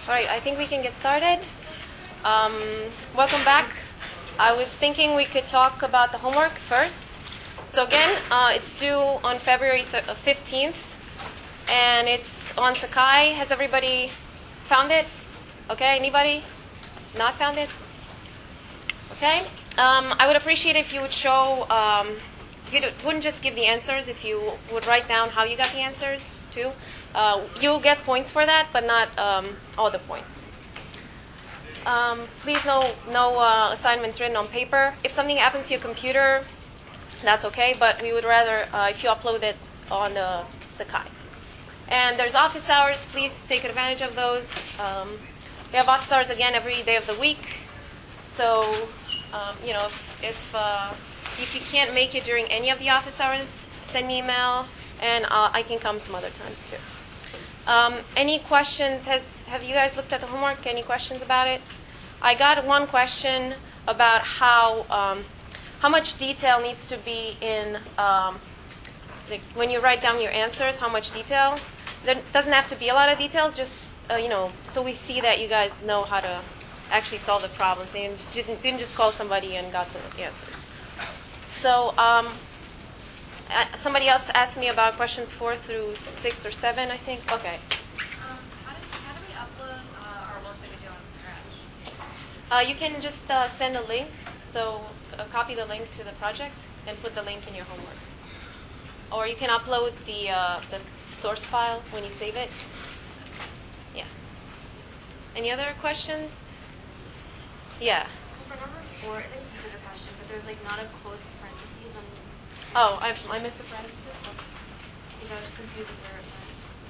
right, I think we can get started. Um, Welcome back. I was thinking we could talk about the homework first. So again, it's due on February 15th, and it's on Sakai. Has everybody found it? Okay, anybody not found it? Okay. I would appreciate if you would show, wouldn't just give the answers, if you would write down how you got the answers too. You'll get points for that, but not all the points. Please, no assignments written on paper. If something happens to your computer, that's okay, but we would rather if you upload it on the Sakai. And there's office hours. Please take advantage of those. We have office hours again every day of the week. So, if you can't make it during any of the office hours, send me an email, and I can come some other times too. Any questions? Have you guys looked at the homework? Any questions about it? I got one question about how much detail needs to be in when you write down your answers. How much detail? There doesn't have to be a lot of details. Just so we see that you guys know how to actually solve the problems. And you didn't just call somebody and got the answers. So somebody else asked me about questions 4 through 6 or 7, I think. Okay. How do we upload our work that we do on Scratch? You can just send a link. So copy the link to the project and put the link in your homework. Or you can upload the source file when you save it. Yeah. Any other questions? Yeah. For number 4, I think this is a bigger question, but there's not a closed parentheses on. Oh, I missed the parentheses. Because I was just confused with where it went.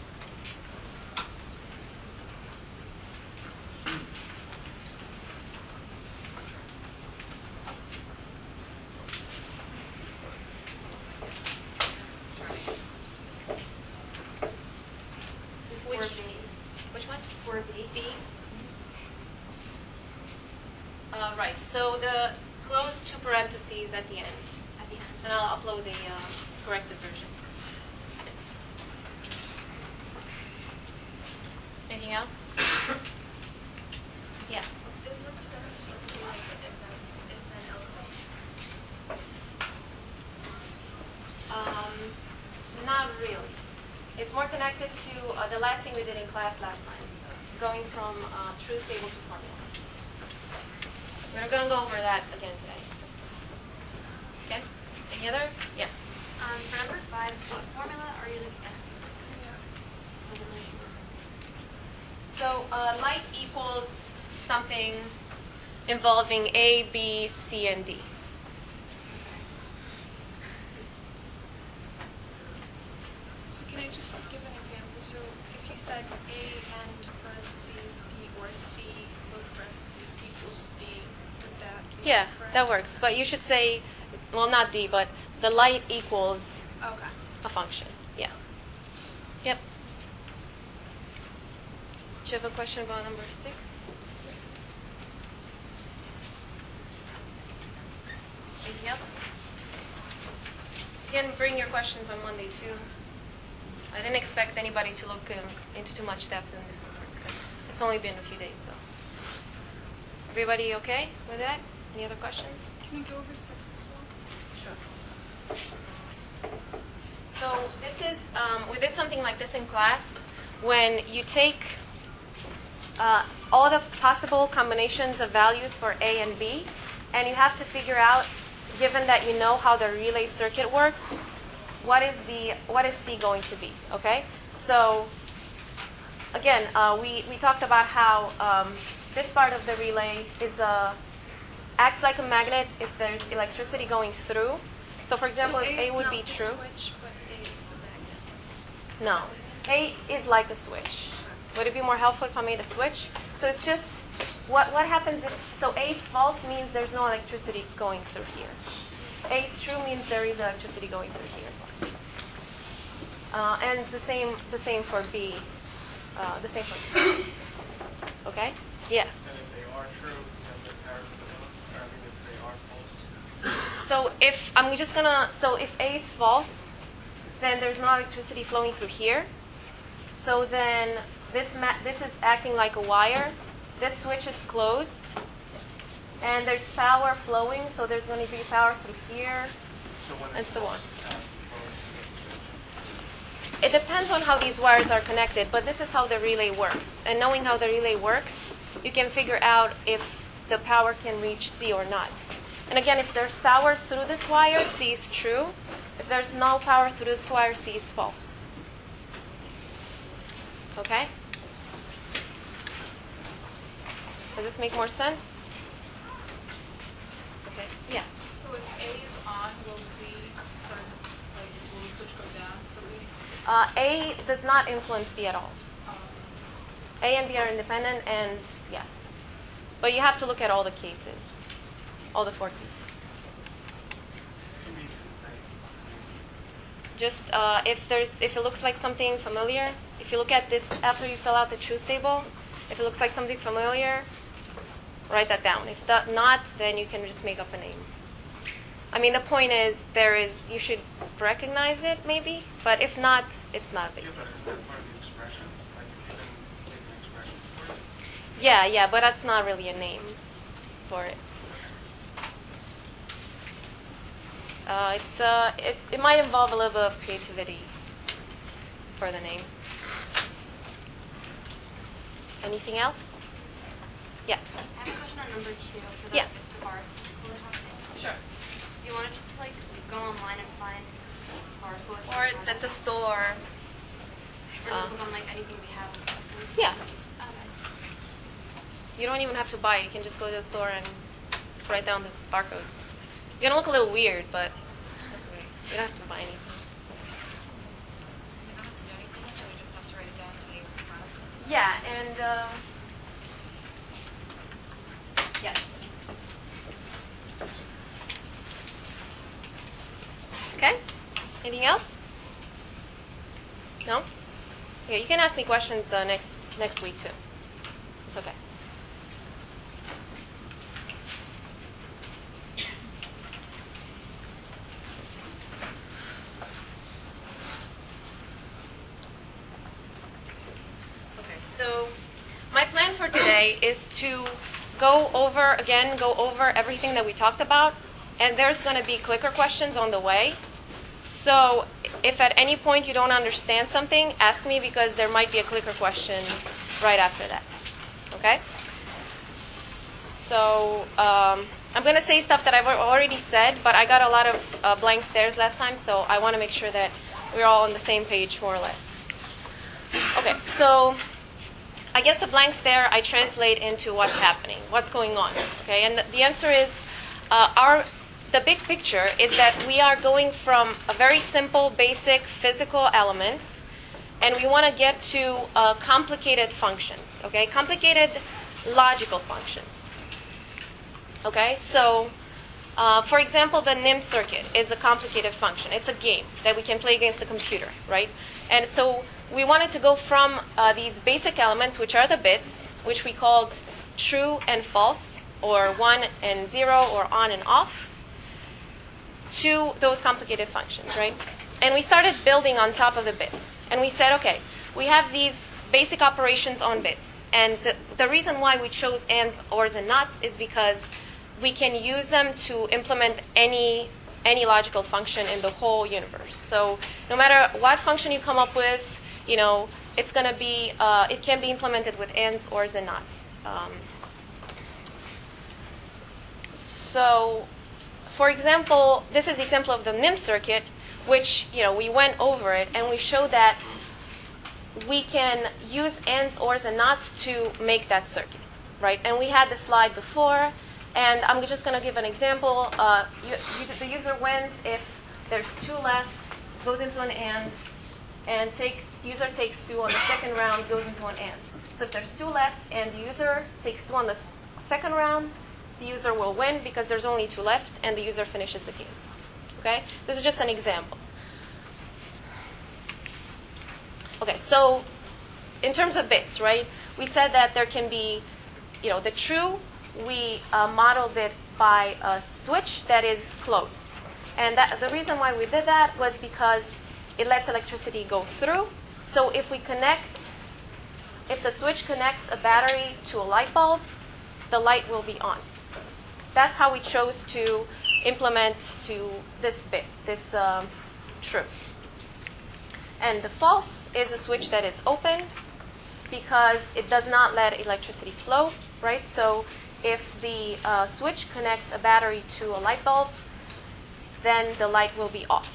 This is 4B. Which one? 4B. B. Right. So the close two parentheses at the end. At the end. And I'll upload the corrected version. Anything else? Yeah. Is the percentage supposed to be like the if then else Not really. It's more connected to the last thing we did in class last time, going from truth table to formula. We're going to go over that again today. Okay? Any other? Yeah. For number 5, what formula are you looking at? So light equals something involving A, B, C, and D. So can I just give an example? So if you said A and parentheses B or C close parentheses equals D, would that be correct? That works. But you should say, well, not D, but the light equals Okay. a function. Yeah. Yep. Do you have a question about number 6? Anything else? You can bring your questions on Monday too. I didn't expect anybody to look into too much depth in this homework because it's only been a few days. So, everybody okay with that? Any other questions? Can we go over 6 as well? Sure. So this is we did something like this in class when you take all the possible combinations of values for A and B, and you have to figure out, given that you know how the relay circuit works, what is C going to be? Okay. So again, we talked about how this part of the relay acts like a magnet if there's electricity going through. So for example, so if A would be true. Switch, but A is the magnet. No. A is like a switch. Would it be more helpful if I made a switch? So it's just, what happens if, so A is false means there's no electricity going through here. A is true means there is electricity going through here. And the same for B. The same for C. Okay? Yeah. And if they are true, then the power if they are false. So if A is false, then there's no electricity flowing through here. So then this is acting like a wire. This switch is closed. And there's power flowing, so there's going to be power through here, and so on. It depends on how these wires are connected, but this is how the relay works. And knowing how the relay works, you can figure out if the power can reach C or not. And again, if there's power through this wire, C is true. If there's no power through this wire, C is false. Okay? Does this make more sense? Okay. Yeah. So if A is on, will the switch go down for B? A does not influence B at all. A and B are independent, and yeah. But you have to look at all the cases, all the 4 cases. Just if it looks like something familiar, if you look at this after you fill out the truth table, if it looks like something familiar, write that down. If not, then you can just make up a name. I mean, the point is you should recognize it maybe, but if not, it's not a big deal. But is that part of the expression? Like you can make an expression for it? Yeah, but that's not really a name for it. It might involve a little bit of creativity for the name. Anything else? Yeah. I have a question on number 2 for the Yeah. barcode hopping. Sure. Do you want to just go online and find barcodes? Or at the store. Or look on anything we have? Yeah. Okay. You don't even have to buy it. You can just go to the store and write down the barcodes. You're going to look a little weird, but that's okay. You don't have to buy anything. You don't have to do anything, so you just have to write it down to your product. Yeah, and yes. Okay. Anything else? No? Yeah, you can ask me questions next week too. It's okay. So my plan for today is to go over everything that we talked about, and there's going to be clicker questions on the way. So if at any point you don't understand something, ask me, because there might be a clicker question right after that. Okay? So I'm going to say stuff that I've already said, but I got a lot of blank stares last time, so I want to make sure that we're all on the same page, more or less. Okay, so I guess the blank stare I translate into what's happening, what's going on. Okay, and the answer is the big picture is that we are going from a very simple, basic physical elements, and we want to get to complicated functions. Okay, complicated logical functions. Okay, so for example, the NIM circuit is a complicated function. It's a game that we can play against the computer, right? And so we wanted to go from these basic elements, which are the bits, which we called true and false, or 1 and 0, or on and off, to those complicated functions, right? And we started building on top of the bits. And we said, okay, we have these basic operations on bits. And the reason why we chose ands, ors, and nots is because we can use them to implement any logical function in the whole universe. So no matter what function you come up with, it's going to be, it can be implemented with ands, ors, and nots. So, for example, this is the example of the NIM circuit, which, we went over it, and we showed that we can use ands, ors, and nots to make that circuit, right? And we had the slide before, and I'm just going to give an example. The user wins if there's 2 left, goes into an and the user takes 2 on the second round, goes into an and. So if there's 2 left and the user takes 2 on the second round, the user will win because there's only 2 left, and the user finishes the game. Okay? This is just an example. Okay, so in terms of bits, right, we said that there can be, the true, we modeled it by a switch that is closed. And the reason why we did that was because it lets electricity go through, So if the switch connects a battery to a light bulb, the light will be on. That's how we chose to implement to this bit, this true. And the false is a switch that is open because it does not let electricity flow, right? So if the switch connects a battery to a light bulb, then the light will be off.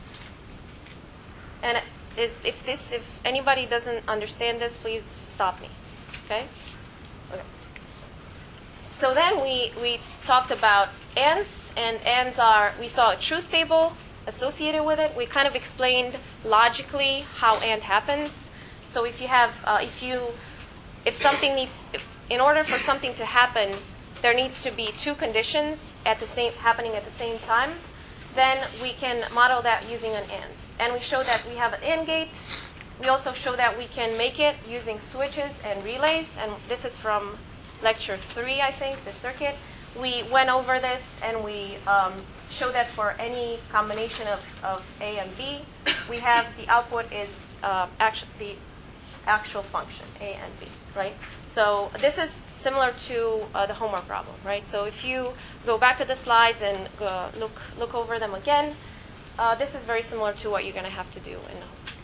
And if anybody doesn't understand this, please stop me, okay? Okay. So then we talked about ANDs, and ANDs we saw a truth table associated with it. We kind of explained logically how AND happens. So if you have, in order for something to happen, there needs to be two conditions happening at the same time, then we can model that using an AND. And we show that we have an AND gate. We also show that we can make it using switches and relays, and this is from lecture 3, I think, the circuit. We went over this, and we show that for any combination of A and B, we have the output is the actual function, A and B, right? So this is similar to the homework problem, right? So if you go back to the slides and look over them again, this is very similar to what you're going to have to do in the homework.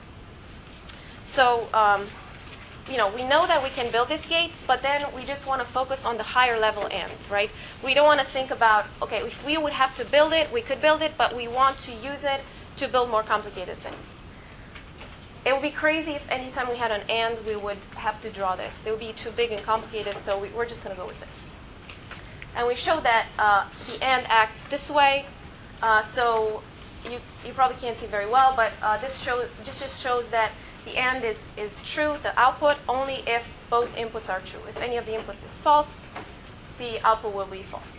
So, we know that we can build this gate, but then we just want to focus on the higher level ANDs, right? We don't want to think about, okay, if we would have to build it, we could build it, but we want to use it to build more complicated things. It would be crazy if anytime we had an AND, we would have to draw this. It would be too big and complicated, so we're just going to go with this. And we show that the AND acts this way. So you probably can't see very well, but this just shows that the AND is true, the output, only if both inputs are true. If any of the inputs is false, the output will be false.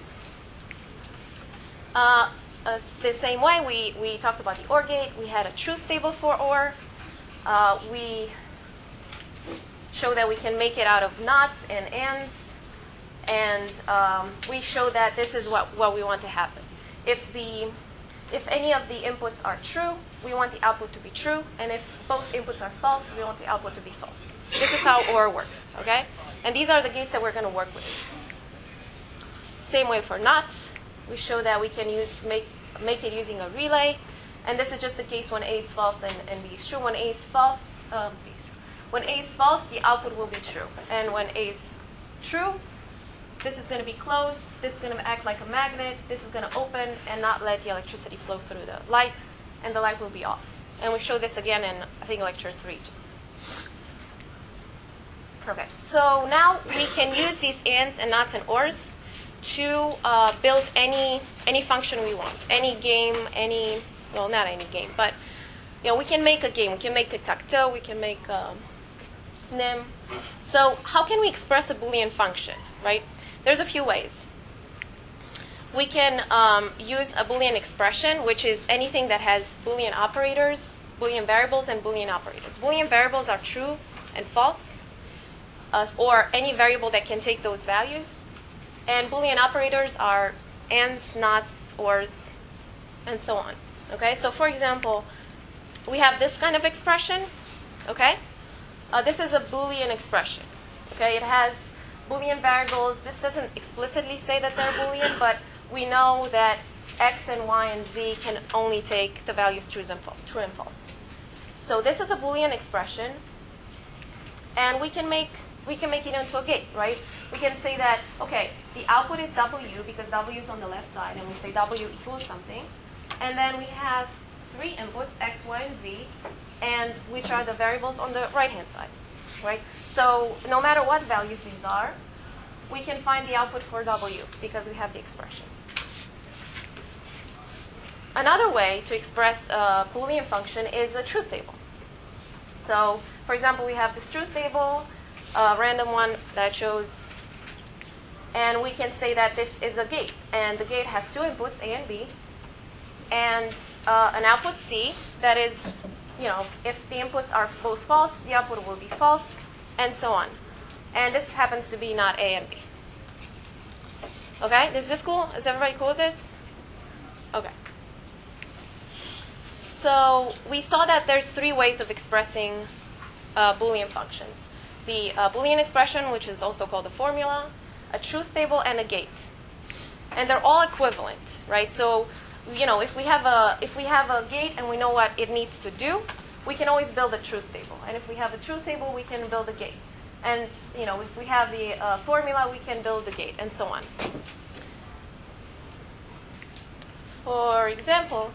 The same way, we talked about the OR gate. We had a truth table for OR. We show that we can make it out of NOTs and ANDs. And we show that this is what we want to happen. If any of the inputs are true, we want the output to be true. And if both inputs are false, we want the output to be false. This is how OR works, okay? And these are the gates that we're going to work with. Same way for NOTs. We show that we can make it using a relay. And this is just the case when A is false and B is true. When A is false, the output will be true. And when A is true, this is going to be closed. This is going to act like a magnet. This is going to open and not let the electricity flow through the light, and the light will be off. And we show this again in, I think, lecture 3. Okay, so now we can use these ANDs and NOTs and ORs to build any function we want, any game, well, not any game, but we can make a game. We can make tic-tac-toe. We can make NIM. So how can we express a Boolean function, right? There's a few ways. We can use a Boolean expression, which is anything that has Boolean operators, Boolean variables, and Boolean operators. Boolean variables are true and false, or any variable that can take those values. And Boolean operators are ands, nots, ors, and so on. Okay, so for example, we have this kind of expression. Okay, this is a Boolean expression. Okay, it has Boolean variables. This doesn't explicitly say that they're Boolean, but we know that X and Y and Z can only take the values true and false. So this is a Boolean expression, and we can make it into a gate, right? We can say that, okay, the output is W because W is on the left side, and we say W equals something. And then we have 3 inputs, X, Y, and Z, and which are the variables on the right-hand side, right? So no matter what values these are, we can find the output for W because we have the expression. Another way to express a Boolean function is a truth table. So, for example, we have this truth table, a random one that shows, and we can say that this is a gate, and the gate has 2 inputs, A and B, and an output C. That is, if the inputs are both false, the output will be false, and so on. And this happens to be not A and B. Okay, is this cool? Is everybody cool with this? Okay. So we saw that there's 3 ways of expressing Boolean functions. The Boolean expression, which is also called a formula, a truth table, and a gate. And they're all equivalent, right? So, if we have a gate and we know what it needs to do, we can always build a truth table. And if we have a truth table, we can build a gate. And if we have the formula, we can build the gate, and so on. For example,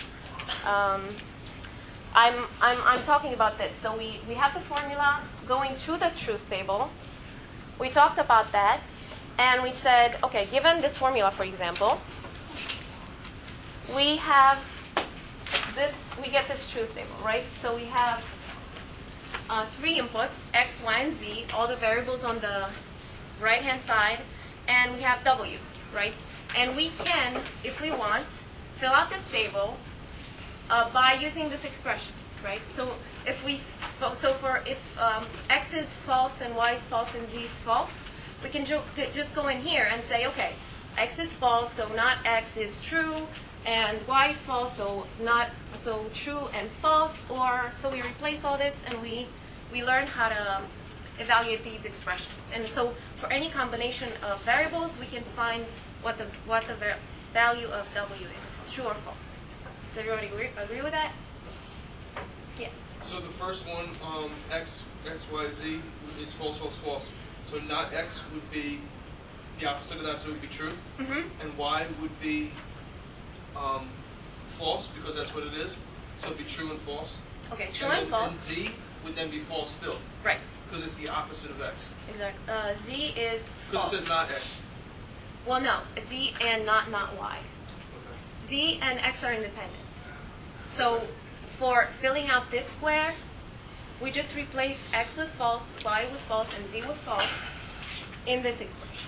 I'm talking about this. So we have the formula going to the truth table. We talked about that, and we said, okay, given this formula, for example, we have this. We get this truth table, right? So we have 3 inputs, x, y, and z, all the variables on the right-hand side, and we have w, right? And we can, if we want, fill out this table by using this expression, right? So if x is false and y is false and z is false, we can just go in here and say, okay, x is false, so not x is true, and y is false, so true and false, or so we replace all this and we learn how to evaluate these expressions. And so for any combination of variables, we can find what the value of w is, if it's true or false. Does everybody agree with that? Yeah. So the first one, x, y, z is false, false, false. So not x would be the opposite of that, so it would be true. Mm-hmm. And y would be false, because that's what it is. So it would be true and false. Okay, true and false. And z would then be false still. Right. Because it's the opposite of x. Exactly. Z is false. Because it says not x. Well, no. Z and not y. Okay. Z and x are independent. So for filling out this square, we just replace x with false, y with false, and z with false in this expression.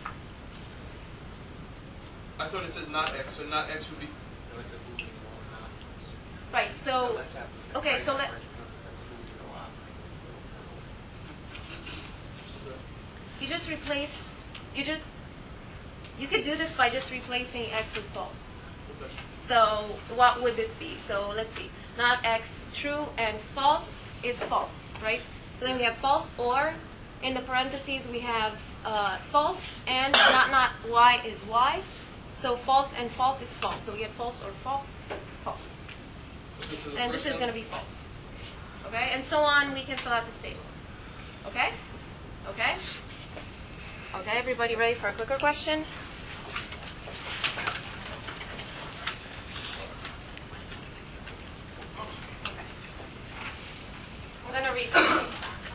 I thought it says not x, so not x would be. Right. So okay. So let. You just replace. You could do this by just replacing x with false. Okay. So what would this be? So let's see. Not x, true, and false is false, right? So then we have false, or in the parentheses we have false, and not y is y. So false and false is false. So we get false or false, false. Okay, so And this is going to be false. Okay? And so on, we can fill out this table. Okay? Okay? Okay, everybody ready for a quicker question? Okay. I'm going to read something.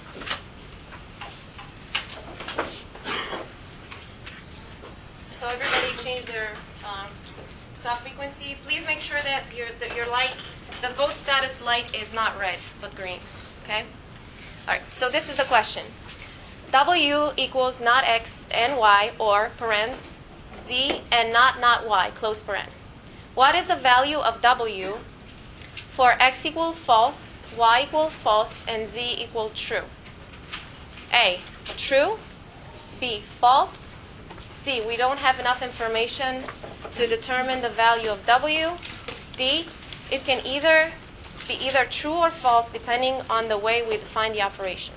So everybody change their stop frequency. Please make sure that your light, the vote status light is not red, but green. Okay? All right, so this is the question. W equals not x and y, or paren, z and not y, close paren. What is the value of w for x equals false, y equals false, and z equals true? A, true. B, false. C, we don't have enough information to determine the value of w. D, it can either be either true or false depending on the way we define the operation.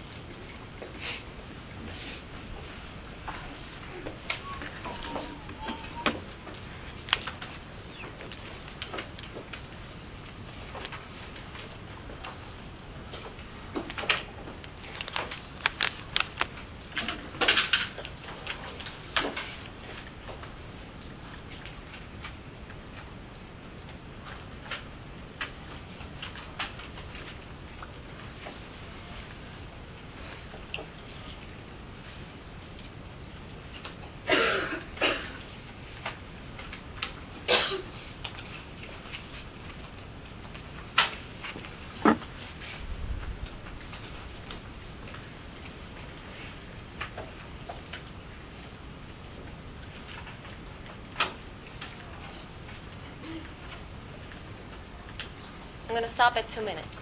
I'm going to stop at 2 minutes.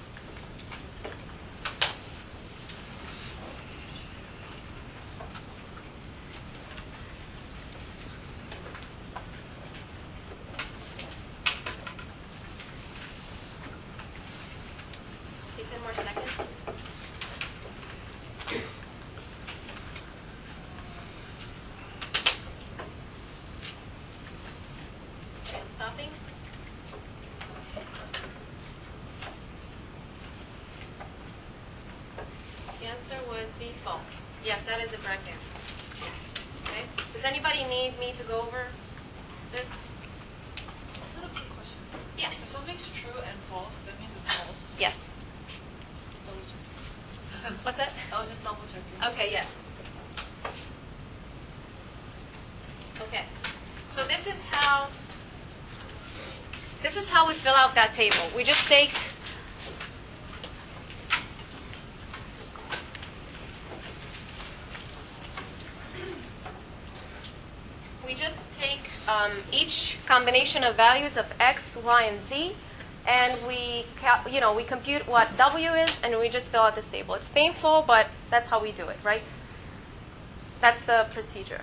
Okay, 10 more seconds. answer was B, false. Yes, that is the correct answer. Okay. Does anybody need me to go over this? Just had a quick question. Yeah. If something's true and false, that means it's false. Yes. Just double checking. What's that? I was just double checking. Okay, yes. Okay. So this is how we fill out that table. We just take each combination of values of x, y, and z, and we compute what w is, and we just fill out this table. It's painful, but that's how we do it, right? That's the procedure.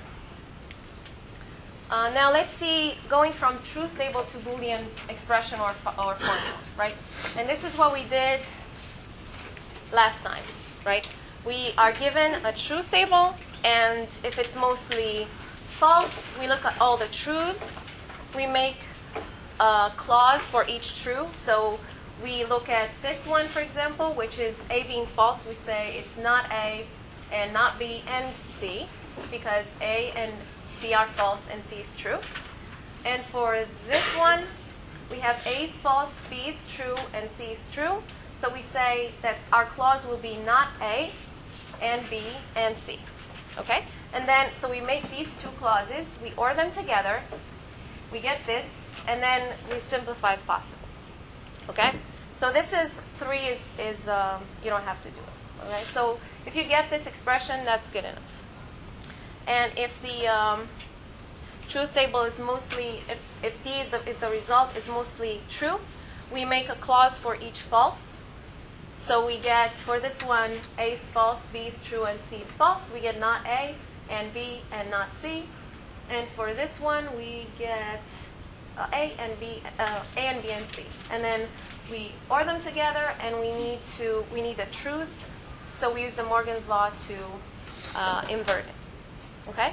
Now let's see, going from truth table to Boolean expression or formula, right? And this is what we did last time, right? We are given a truth table, and if it's mostly false, we look at all the truths. We make a clause for each true. So we look at this one, for example, which is A being false. We say it's not A and not B and C, because A and C are false and C is true. And for this one, we have A is false, B is true, and C is true. So we say that our clause will be not A and B and C. Okay? And then, so we make these two clauses, we OR them together, we get this, and then we simplify if possible. Okay? So this is 3 is you don't have to do it. Okay? So if you get this expression, that's good enough. And if the truth table is mostly, if C is the result is mostly true, we make a clause for each false. So we get, for this one, A is false, B is true, and C is false. We get not A and B and not C. And for this one, we get A and B and C. And then we OR them together, and we need the truths. So we use the Morgan's law to invert it. Okay?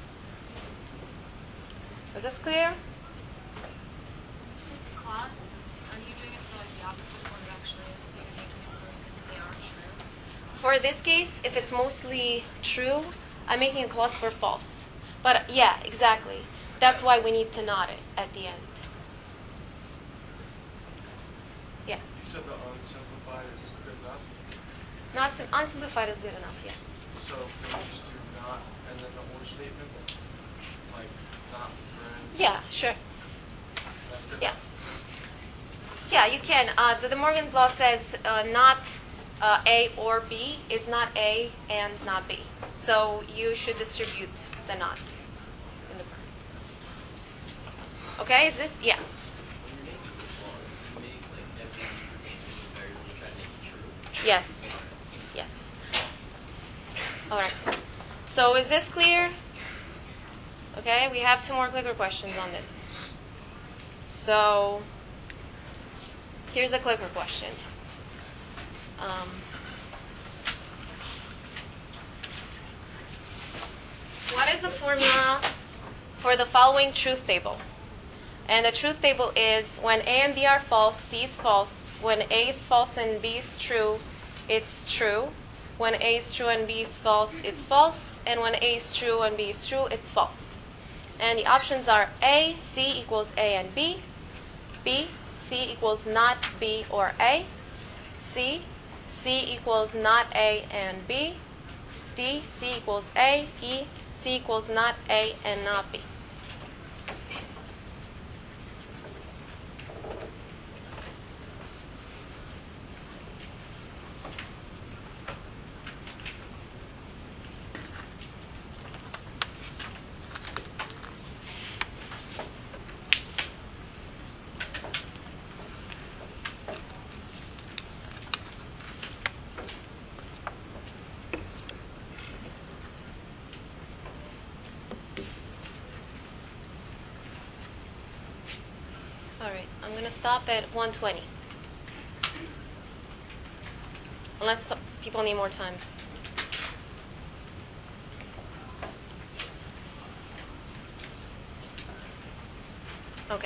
Is this clear? Clause, are you doing it for like the opposite of what it actually is? So you're making it so they are true? For this case, if it's mostly true, I'm making a clause for false. But yeah, exactly. That's why we need to not it at the end. Yeah. You said the unsimplified is good enough? Not unsimplified is good enough, yeah. So can we just do not and then the or statement? Like not friends? Yeah, sure. That's good Yeah. enough? Yeah, you can. The Morgan's law says not A or B is not A and not B. So you should distribute the not in the verb. Okay, is this? Yeah. When you're making the clause, do you make like every individual variable try to make it true? Yes. Yes. All right. So is this clear? Okay, we have 2 more clicker questions on this. So here's a clicker question. What is the formula for the following truth table? And the truth table is when A and B are false, C is false. When A is false and B is true, it's true. When A is true and B is false, it's false. And when A is true and B is true, it's false. And the options are A, C equals A and B. B, C equals not B or A. C, C equals not A and B. D, C equals A. E, C equals not A and not B. All right, I'm going to stop at 120. Unless people need more time. Okay.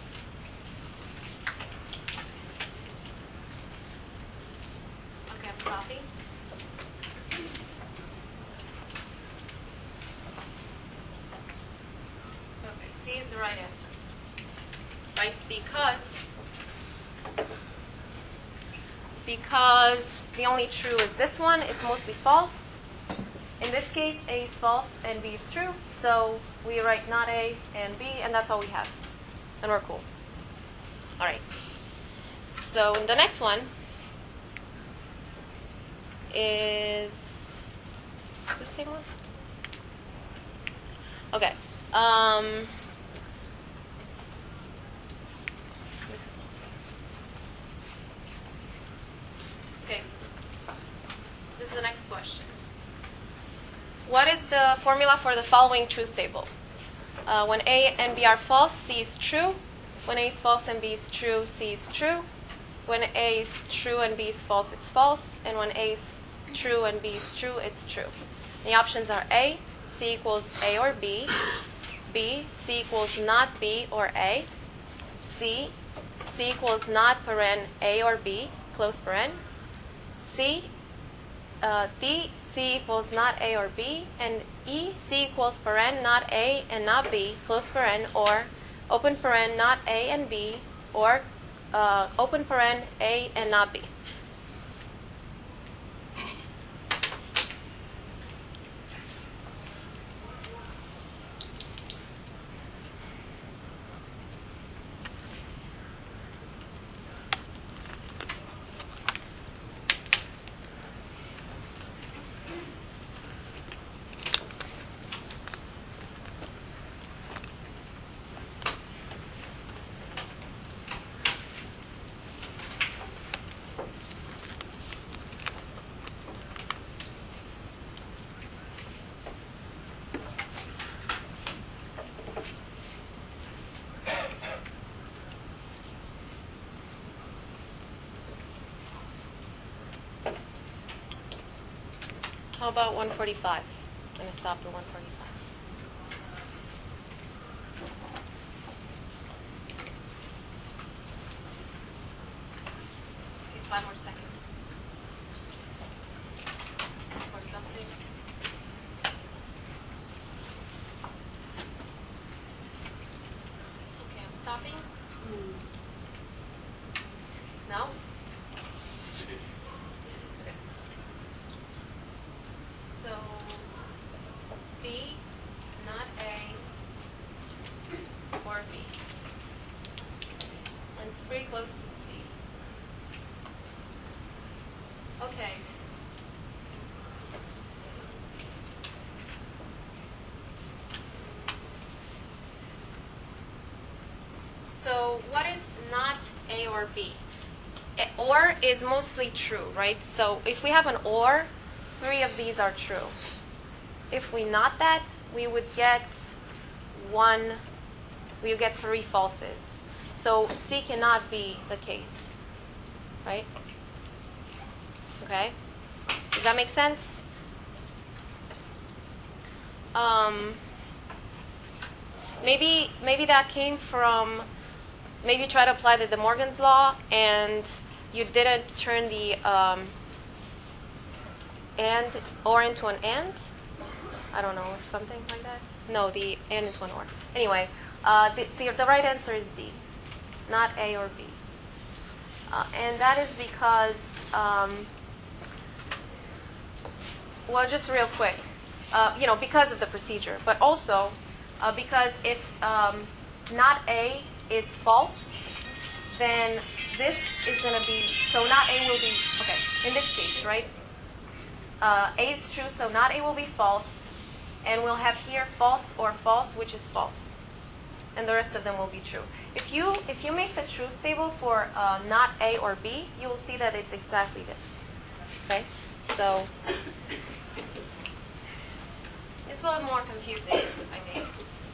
Okay. stopping? Okay, C is the right answer. Right? Because the only true is this one, it's mostly false. In this case, A is false and B is true. So we write not A and B, and that's all we have. And we're cool. All right. So the next one is the same one? Okay. Okay. This is the next question. What is the formula for the following truth table? When A and B are false, C is true. When A is false and B is true, C is true. When A is true and B is false, it's false. And when A is true and B is true, it's true. And the options are A, C equals A or B. B, C equals not B or A. C equals not paren A or B, close paren. D, C equals not A or B. And E, C equals paren not A and not B, close paren, or open paren not A and B, or open paren A and not B. How about 145? I'm going to stop at 145. Okay, 5 more seconds. Or something. Okay, I'm stopping. No? So, C, not A, or B. And it's pretty close to C. Okay. So, what is not A or B? Or is mostly true, right? So, if we have an or, 3 of these are true. If we not that, we would get 3 falses. So C cannot be the case, right? Okay? Does that make sense? Maybe that came from, maybe you try to apply the De Morgan's law and you didn't turn the and or into an and. I don't know, or something like that. No, the and into an or. Anyway, the right answer is D, not A or B. And that is because, well, just real quick, because of the procedure, but also because if not A is false, then this is going to be, so not A will be, okay, in this case, right? A is true, so not A will be false. And we'll have here false or false, which is false. And the rest of them will be true. If you make the truth table for not A or B, you will see that it's exactly this. Okay? So it's a little more confusing, I think.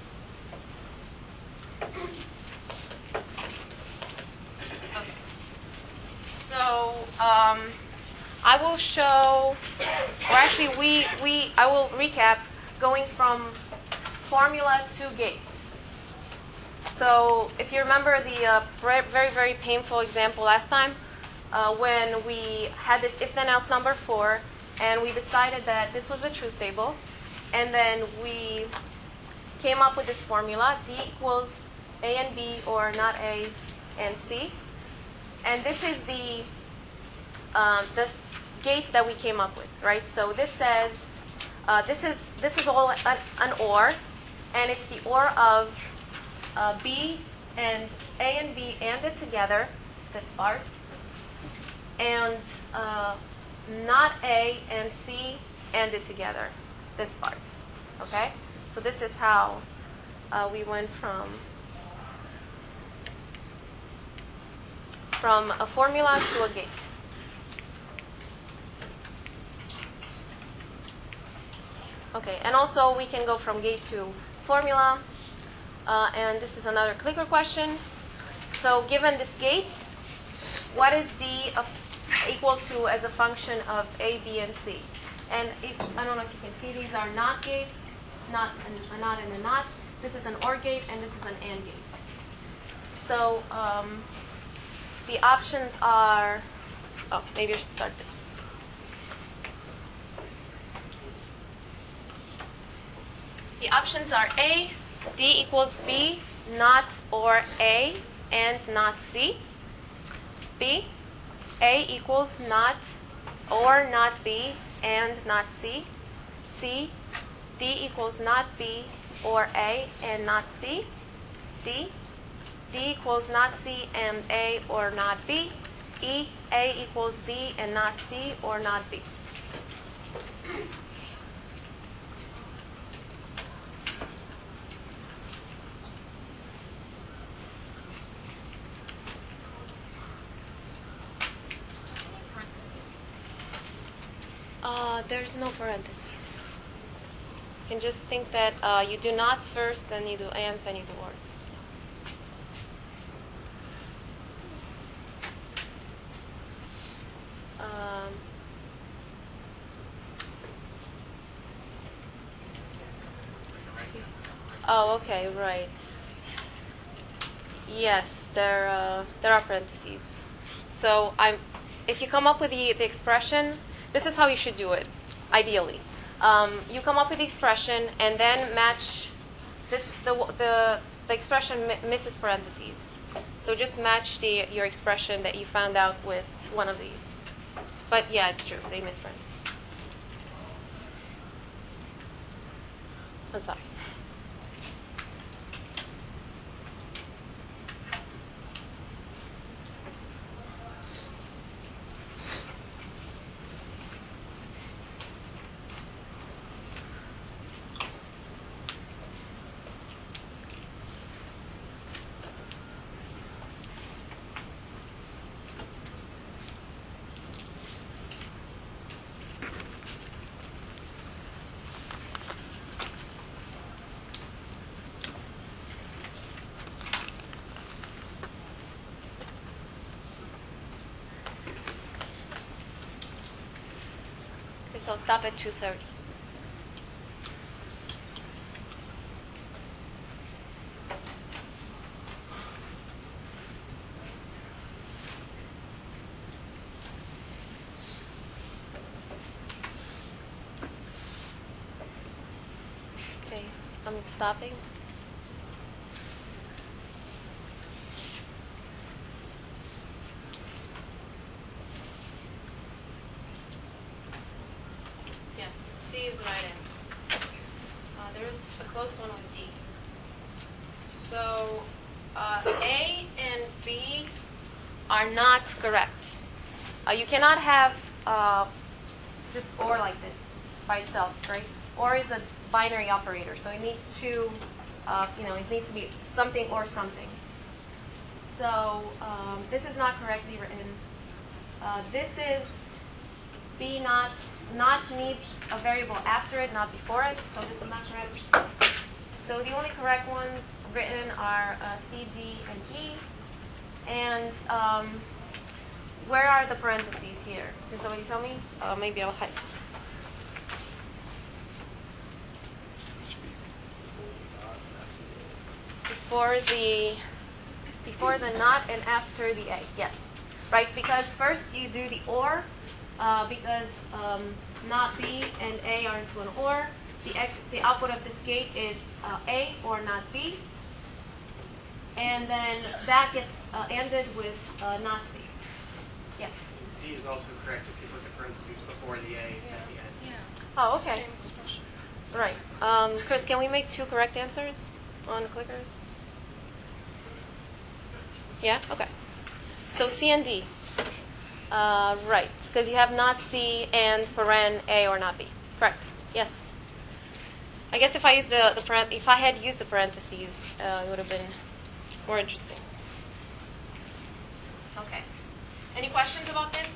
Okay. So I will show, or actually I will recap going from formula to gate. So if you remember the very, very painful example last time, when we had this if then else number 4, and we decided that this was a truth table, and then we came up with this formula: D equals A and B, or not A and C. And this is the gate that we came up with, right? So this says this is all an OR, and it's the OR of B and A and B ANDed together, this part, and not A and C ANDed together, this part. Okay? So this is how we went from a formula to a gate. Okay, and also we can go from gate to formula. And this is another clicker question. So given this gate, what is D equal to as a function of A, B, and C? And I don't know if you can see, these are NOT gates, a NOT and a NOT. This is an OR gate, and this is an AND gate. So the options are, maybe I should start this. The options are A, D equals B, not or A, and not C. B, A equals not or not B, and not C. C, D equals not B or A, and not C. D, D equals not C and A or not B. E, A equals D and not C or not B. There's no parentheses. You can just think that you do nots first, then you do ands, then you do ors. Okay, right. Yes, there are parentheses. So if you come up with the expression, this is how you should do it, ideally. You come up with the expression and then match this. The expression misses parentheses. So just match your expression that you found out with one of these. But yeah, it's true. They miss parentheses. I'm sorry. So I'll stop at 2:30. Okay, I'm stopping. C is the right answer. There is a close one with D. So A and B are not correct. You cannot have just OR like this by itself, right? OR is a binary operator, so it needs to, it needs to be something or something. So this is not correctly written. This is B not needs a variable after it, not before it, so this is not correct. So the only correct ones written are C, D, and E. And where are the parentheses here? Can somebody tell me? Maybe I'll hide. Before the not and after the A, yes. right? Because first you do the OR, because not B and A are into an OR. The output of this gate is A or not B. And then that gets ended with not B. Yes? D is also correct if you put the parentheses before the A at the end. Yeah. Oh, okay. Same expression. Right. Chris, can we make 2 correct answers on the clickers? Yeah? Okay. So C and D. Right. Because you have not C and paren A or not B. Correct. Yes? I guess if I used if I had used the parentheses, it would have been more interesting. Okay. Any questions about this?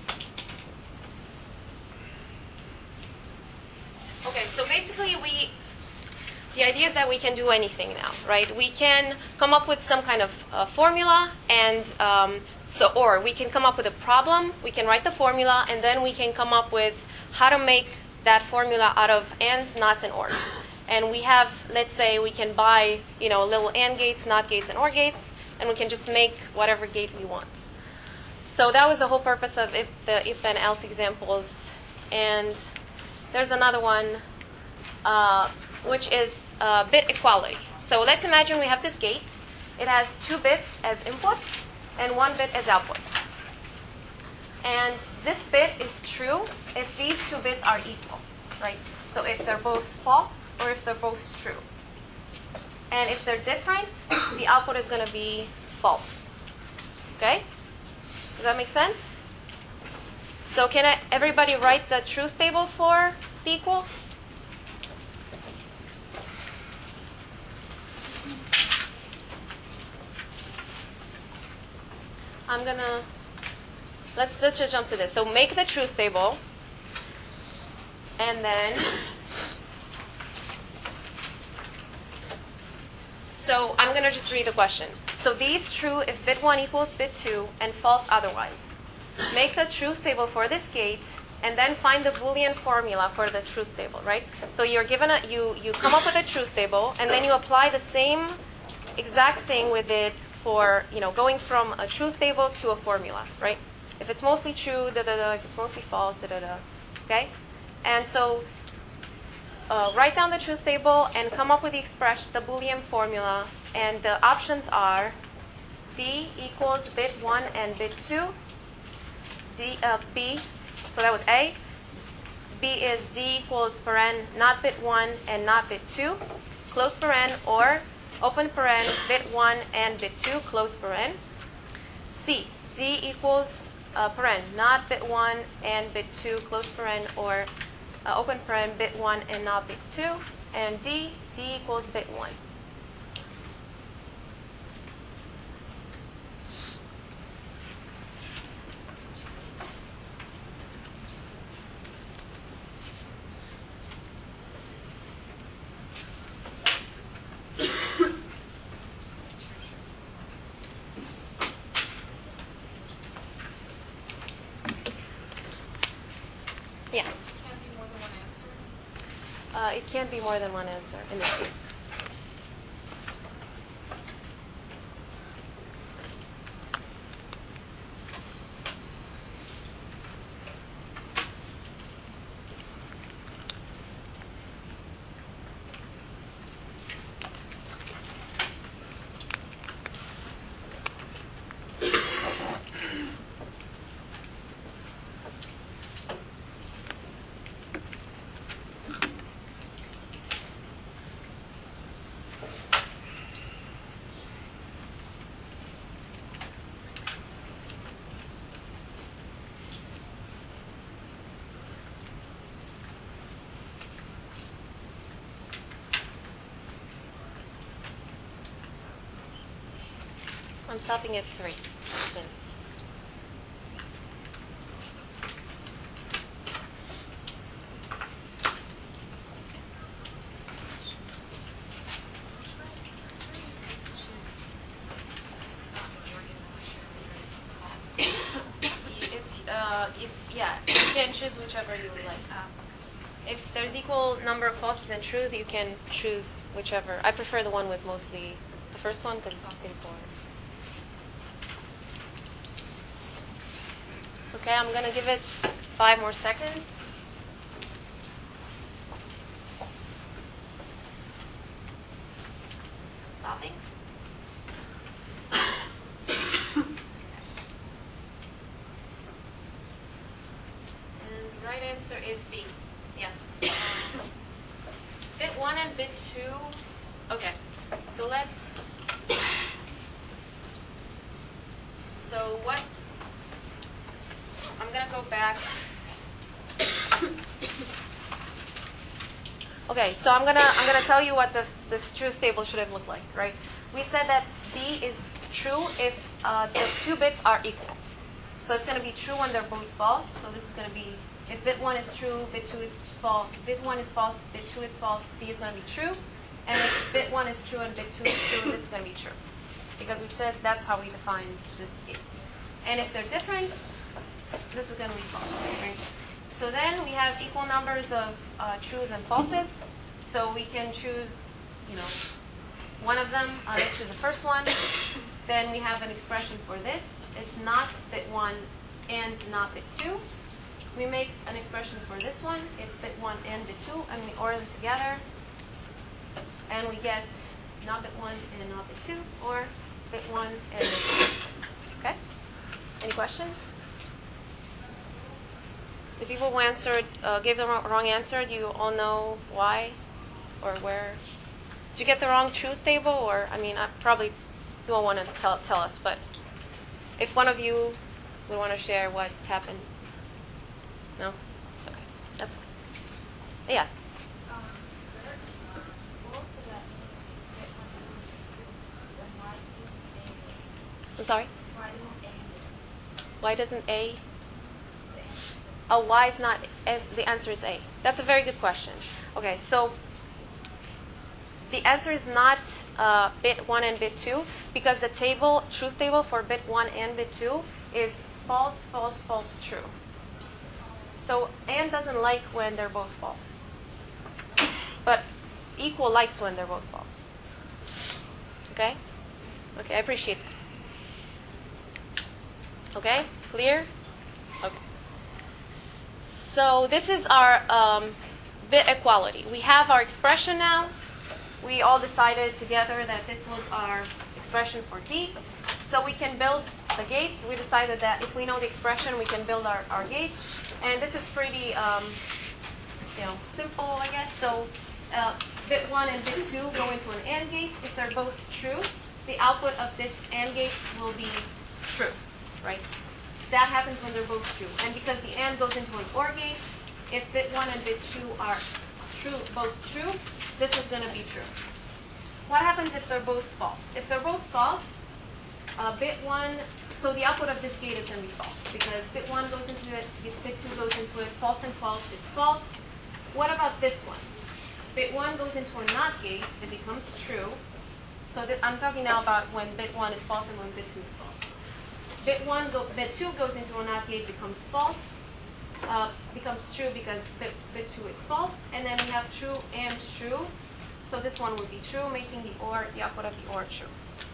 Okay, so basically the idea is that we can do anything now, right? We can come up with some kind of formula, and or we can come up with a problem, we can write the formula, and then we can come up with how to make that formula out of ands, nots, and ors. And we have, let's say, we can buy, little AND gates, NOT gates, and OR gates, and we can just make whatever gate we want. So that was the whole purpose of if then else examples. And there's another one, which is bit equality. So let's imagine we have this gate. It has 2 bits as input and 1 bit as output. And this bit is true if these 2 bits are equal, right? So if they're both false or if they're both true. And if they're different, the output is going to be false. Okay? Does that make sense? So can everybody write the truth table for the equal? Let's just jump to this. So make the truth table, and then so I'm going to just read the question. So these true if bit 1 equals bit 2 and false otherwise. Make the truth table for this gate and then find the Boolean formula for the truth table, right? So you're given you come up with a truth table and then you apply the same exact thing with it for, going from a truth table to a formula, right? If it's mostly true, if it's mostly false, okay? And so write down the truth table and come up with the Boolean formula. And the options are D equals bit 1 and bit 2. B, so that was A. B is D equals paren not bit 1 and not bit 2, close paren, or open paren bit 1 and bit 2, close paren. C, D equals paren not bit 1 and bit 2, close paren, or open paren bit 1 and not bit 2. And D equals bit 1. Yeah. It can't be more than one answer in this case. I'm stopping at 3. You can choose whichever you would like. If there's equal number of falses and truth, you can choose whichever. I prefer the one with mostly the first one because it's simple. Okay, I'm going to give it 5 more seconds. Stopping. And the right answer is B. Yes. Bit 1 and bit 2. Okay, so let's. So what? I'm gonna go back. Okay, so I'm gonna tell you what this truth table should have looked like, right? We said that B is true if the 2 bits are equal. So it's gonna be true when they're both false. So this is gonna be if bit 1 is true, bit 2 is false. Bit 1 is false, bit 2 is false. B is gonna be true. And if bit 1 is true and bit 2 is true, this is gonna be true, because we said that's how we define this case. And if they're different, this is going to be false. Right? So then we have equal numbers of trues and falses. So we can choose, one of them. Let's choose the first one. Then we have an expression for this. It's not bit 1 and not bit 2. We make an expression for this one. It's bit 1 and bit 2, and we OR them together. And we get not bit 1 and not bit 2, or bit 1 and bit 2. Okay? Any questions? The people who answered, gave the wrong answer, do you all know why or where? Did you get the wrong truth table? Or, I probably you won't want to tell us, but if one of you would want to share what happened. No? Okay, that's fine. Yeah. I'm sorry? Why doesn't A? Why is not A? The answer is A. That's a very good question. Okay, so the answer is not bit 1 and bit 2, because the truth table for bit 1 and bit 2 is false, false, false, true. So and doesn't like when they're both false. But equal likes when they're both false. Okay? Okay, I appreciate that. Okay, clear? Okay. So this is our bit equality. We have our expression now. We all decided together that this was our expression for D. So we can build the gate. We decided that if we know the expression, we can build our gate. And this is pretty simple, I guess. So bit 1 and bit 2 go into an AND gate. If they're both true, the output of this AND gate will be true. Right? That happens when they're both true. And because the AND goes into an OR gate, if bit 1 and bit 2 are true, both true, this is going to be true. What happens if they're both false? If they're both false, bit 1, so the output of this gate is going to be false, because bit 1 goes into it, bit 2 goes into it, false and false, it's false. What about this one? Bit 1 goes into a NOT gate, it becomes true. So I'm talking now about when bit 1 is false and when bit 2 is false. Bit 2 goes into a NOT gate, becomes false, becomes true because bit 2 is false, and then we have true and true. So this one would be true, making the output of the OR true.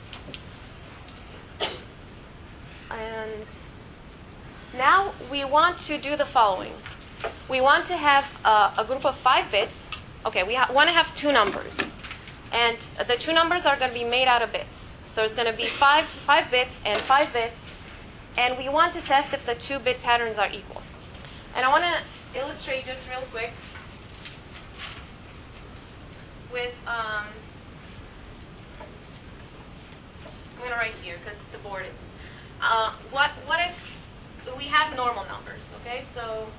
And now we want to do the following. We want to have a group of 5 bits. Okay, we want to have 2 numbers, and the 2 numbers are going to be made out of bits. So it's going to be 5 bits and 5 bits. And we want to test if the 2-bit patterns are equal. And I want to illustrate just real quick with, I'm going to write here because the board is. What if we have normal numbers, okay? So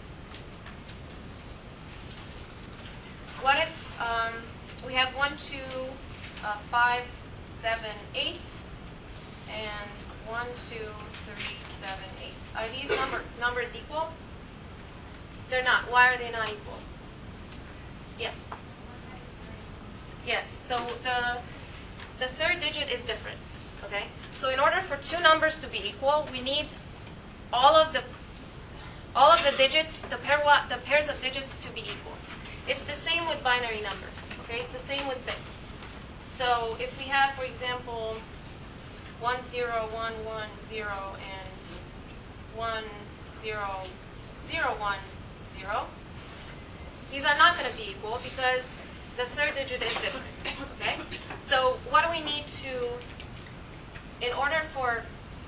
what if we have 1, 2, 5, 7, 8, and 1, 2, 3, 7, 8. Are these numbers equal? They're not. Why are they not equal? Yes. Yes. So the third digit is different. Okay. So in order for 2 numbers to be equal, we need all of the digits, the pairs of digits to be equal. It's the same with binary numbers. Okay. It's the same with bits. So if we have, for example, 1, 0, 1, 1, 0, and 1, 0, 0, 1, 0. These are not going to be equal because the third digit is different. Okay? So what do we need to, in order for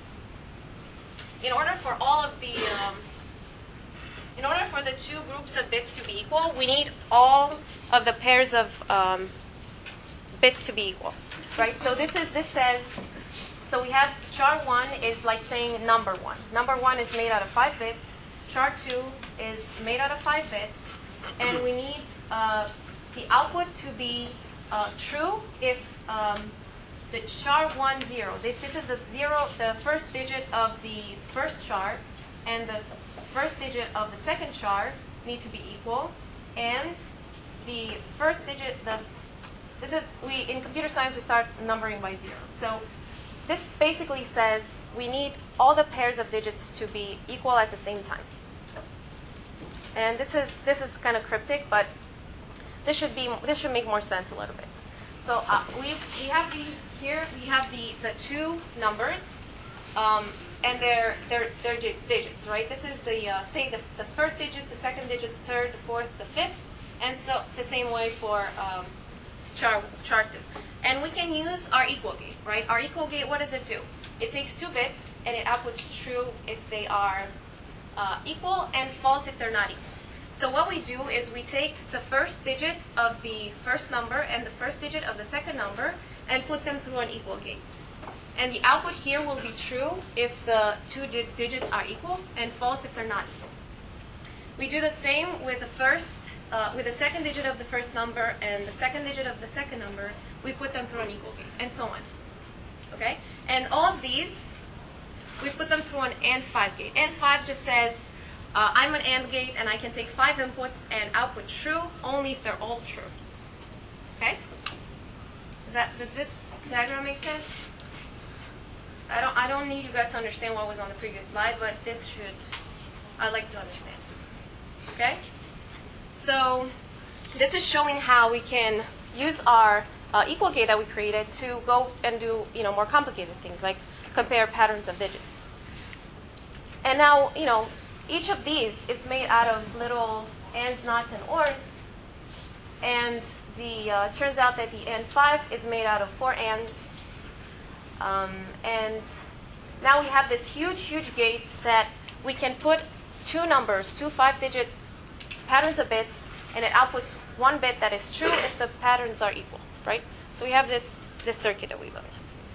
all of the, in order for the two groups of bits to be equal, we need all of the pairs of bits to be equal, right? So this says, so we have char 1 is like saying number 1. Number 1 is made out of 5 bits. Char 2 is made out of 5 bits. And we need the output to be true if the char 1, 0. This is the 0, the first digit of the first char, and the first digit of the second char need to be equal. And the first digit, in computer science, we start numbering by 0. So this basically says we need all the pairs of digits to be equal at the same time. And this is kind of cryptic, but this should make more sense a little bit. So we have these here. We have the two numbers, and they're digits, right? This is the say the first digit, the second digit, the third, the fourth, the fifth, and so the same way for char 2. And we can use our equal gate, right? Our equal gate, what does it do? It takes 2 bits and it outputs true if they are equal and false if they're not equal. So what we do is we take the first digit of the first number and the first digit of the second number and put them through an equal gate. And the output here will be true if the two digits are equal and false if they're not equal. We do the same with with the second digit of the first number and the second digit of the second number. We put them through an equal gate, and so on. Okay? And all of these, we put them through an AND 5 gate. AND 5 just says, I'm an AND gate, and I can take 5 inputs and output true only if they're all true. Okay? Does this diagram make sense? I don't need you guys to understand what was on the previous slide, but I'd like to understand. Okay? So this is showing how we can use our equal gate that we created to go and do more complicated things like compare patterns of digits. And now each of these is made out of little ands, nots, and ors. And turns out that the AND 5 is made out of 4 ands. And now we have this huge gate that we can put two numbers, two 5-digit patterns of bits, and it outputs 1 bit that is true if the patterns are equal, right? So we have this circuit that we learned.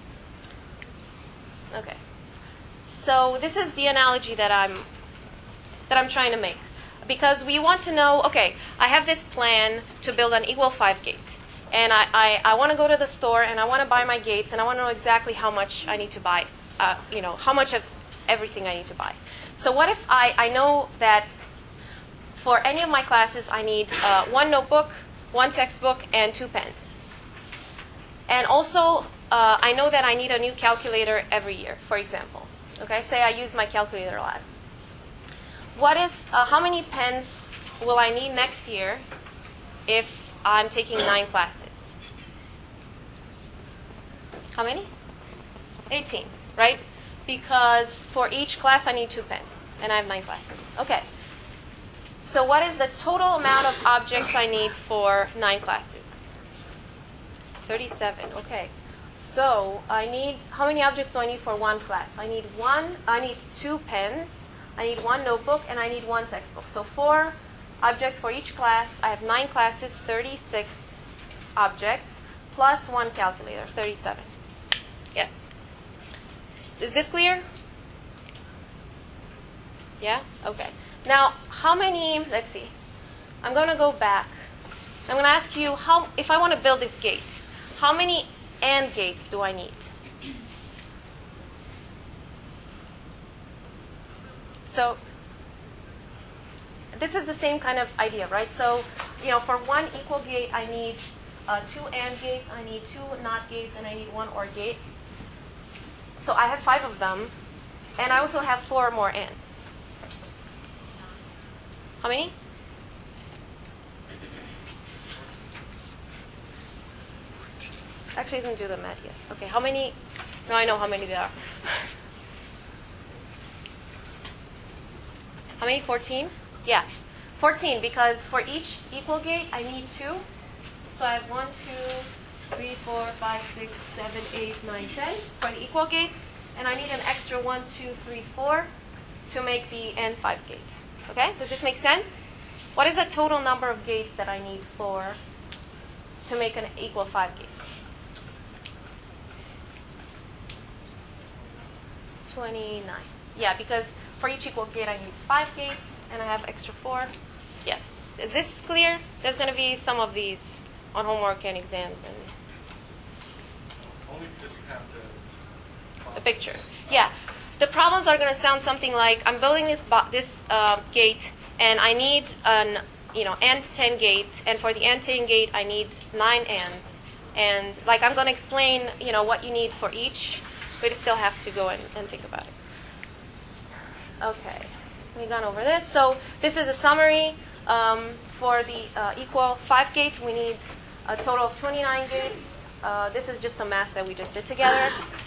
Okay. So this is the analogy that I'm trying to make. Because we want to know, okay, I have this plan to build an equal 5 gate. And I want to go to the store and I want to buy my gates and I want to know exactly how much I need to buy, how much of everything I need to buy. So what if I know that for any of my classes I need 1 notebook, 1 textbook, and 2 pens. And also I know that I need a new calculator every year, for example. Okay, say I use my calculator last. What if, how many pens will I need next year if I'm taking 9 classes? How many? 18, right? Because for each class I need 2 pens, and I have 9 classes. Okay. So what is the total amount of objects I need for 9 classes? 37, okay. So I need, how many objects do I need for 1 class? I need 2 pens, I need 1 notebook, and I need 1 textbook. So 4 objects for each class. I have 9 classes, 36 objects, plus 1 calculator, 37. Yes? Is this clear? Yeah? Okay. Now, how many, let's see. I'm going to go back. I'm going to ask you, if I want to build this gate, how many AND gates do I need? So this is the same kind of idea, right? So, for 1 equal gate, I need 2 AND gates, I need 2 NOT gates, and I need 1 OR gate. So I have 5 of them, and I also have 4 more ANDs. How many? Actually, I didn't do the math yet. Okay, how many? No, I know how many there are. How many? 14? Yeah. 14, because for each equal gate, I need 2. So I have 1, 2, 3, 4, 5, 6, 7, 8, 9, 10 for the equal gates. And I need an extra 1, 2, 3, 4 to make the N5 gate. Okay? Does this make sense? What is the total number of gates that I need to make an equal 5 gate? 29. Yeah, because for each equal gate I need 5 gates, and I have extra 4. Yes. Is this clear? There's going to be some of these on homework and exams and Only because you have a picture. Yeah. The problems are going to sound something like, I'm building this gate, and I need an AND 10 gate, and for the AND 10 gate I need 9 ANDs. And like I'm going to explain, what you need for each, but you still have to go and think about it. Okay. We've gone over this. So this is a summary. For the equal 5 gates, we need a total of 29 gates. This is just the math that we just did together.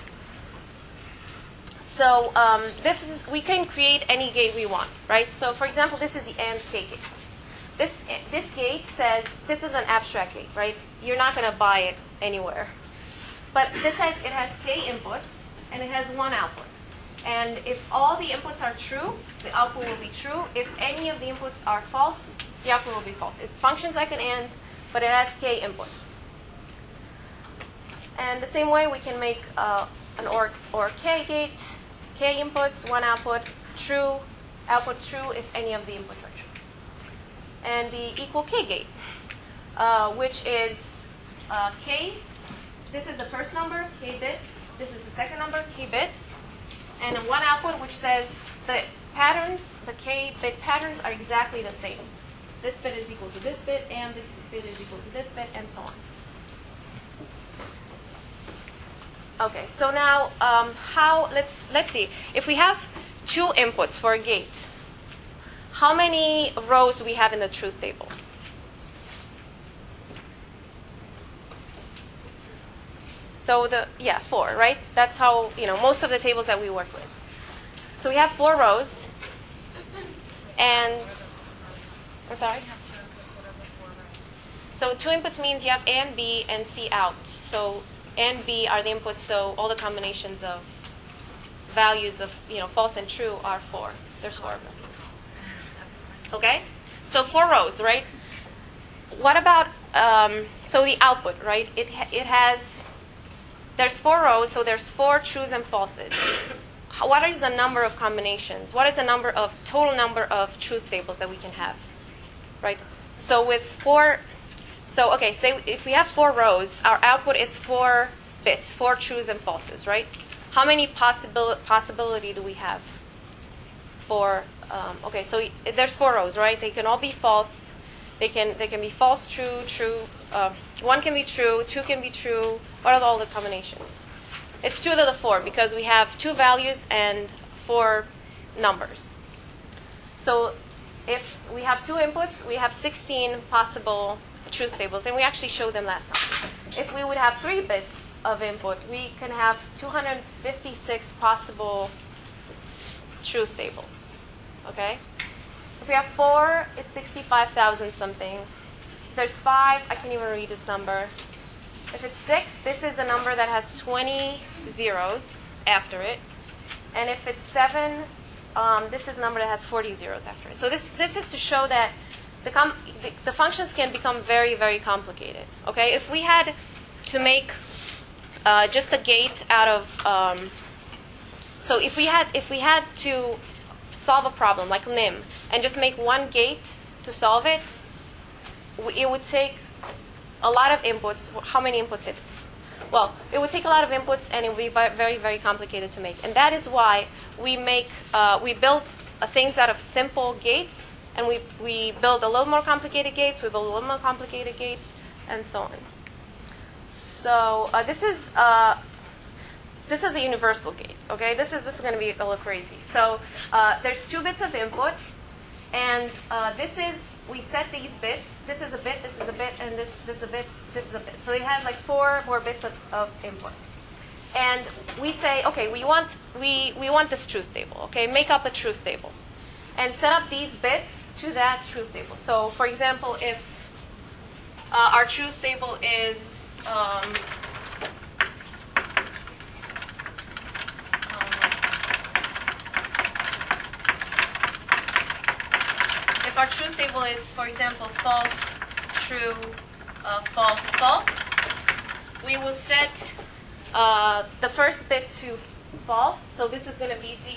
So we can create any gate we want, right? So for example, this is the AND K gate. This gate says, this is an abstract gate, right? You're not going to buy it anywhere. But it has K inputs, and it has 1 output. And if all the inputs are true, the output will be true. If any of the inputs are false, the output will be false. It functions like an AND, but it has K inputs. And the same way we can make an OR K gate, K inputs, 1 output, true, output true if any of the inputs are true. And the equal K gate, which is K, this is the first number, K bit, this is the second number, K bit, and 1 output which says the patterns, the K bit patterns are exactly the same. This bit is equal to this bit, and this bit is equal to this bit, and so on. Okay, so now let's see. If we have 2 inputs for a gate, how many rows do we have in the truth table? So 4, right? That's how, most of the tables that we work with. So we have 4 rows, and I'm sorry. So 2 inputs means you have A and B and C out. So A and B are the inputs, so all the combinations of values of false and true are 4. There's 4 of them. Okay? So 4 rows, right? What about so the output, right? There's 4 rows, so there's 4 truths and falses. What is the number of combinations? What is the total number of truth tables that we can have, right? So with 4, say if we have 4 rows, our output is 4 bits, 4 truths and falses, right? How many possibility do we have for? So there's 4 rows, right? They can all be false. They can be false, true, true. 1 can be true, 2 can be true. What are all the combinations? It's 2 to the 4 because we have 2 values and 4 numbers. So if we have 2 inputs, we have 16 possible truth tables, and we actually showed them last time. If we would have 3 bits of input, we can have 256 possible truth tables. Okay? If we have 4, it's 65,000 something. If there's 5, I can't even read this number. If it's 6, this is a number that has 20 zeros after it. And if it's 7, this is a number that has 40 zeros after it. So this is to show that the functions can become very, very complicated. Okay? If we had to make just a gate out of... so if we had to solve a problem like lim and just make 1 gate to solve it, it would take a lot of inputs. How many inputs? Well, it would take a lot of inputs, and it would be very, very complicated to make. And that is why we build things out of simple gates, and we build a little more complicated gates, we build a little more complicated gates, and so on. So this is a universal gate. Okay, this is going to be a little crazy. So there's 2 bits of input, and we set these bits. This is a bit, this is a bit, and this is a bit, this is a bit. So they have like 4 more bits of input. And we say, okay, we want this truth table. Okay, make up a truth table. and set up these bits to that truth table. So, for example, if our truth table is if our truth table is, for example, false, true, false, false, we will set the first bit to false. So this is going to be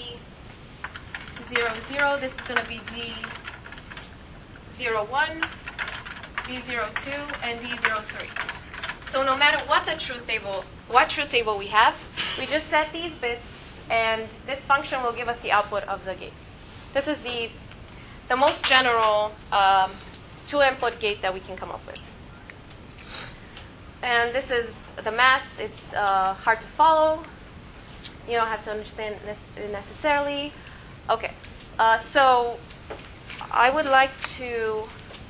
D00. This is going to be D01, B02, and D03. So no matter what truth table we have, we just set these bits, and this function will give us the output of the gate. This is the most general two-input gate that we can come up with. And this is the math. It's hard to follow. You don't have to understand necessarily. Okay. So I would like to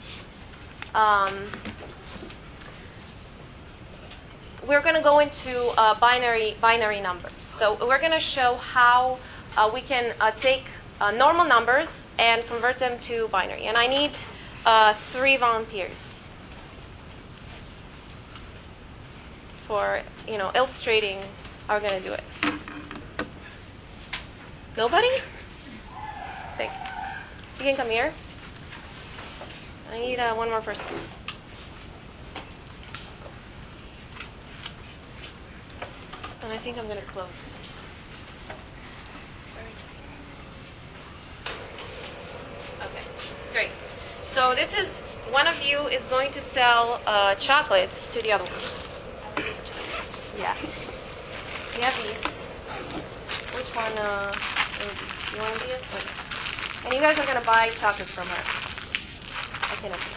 we're going to go into binary numbers. So we're going to show how we can take normal numbers and convert them to binary. And I need 3 volunteers for illustrating how we're going to do it. Nobody? Thanks. You can come here. I need one more person. And I think I'm going to close this. Okay, great. So this is, one of you is going to sell chocolates to the other one. Yeah. We have these. Which one, you want to be it? Okay. And you guys are going to buy chocolates from her. I can open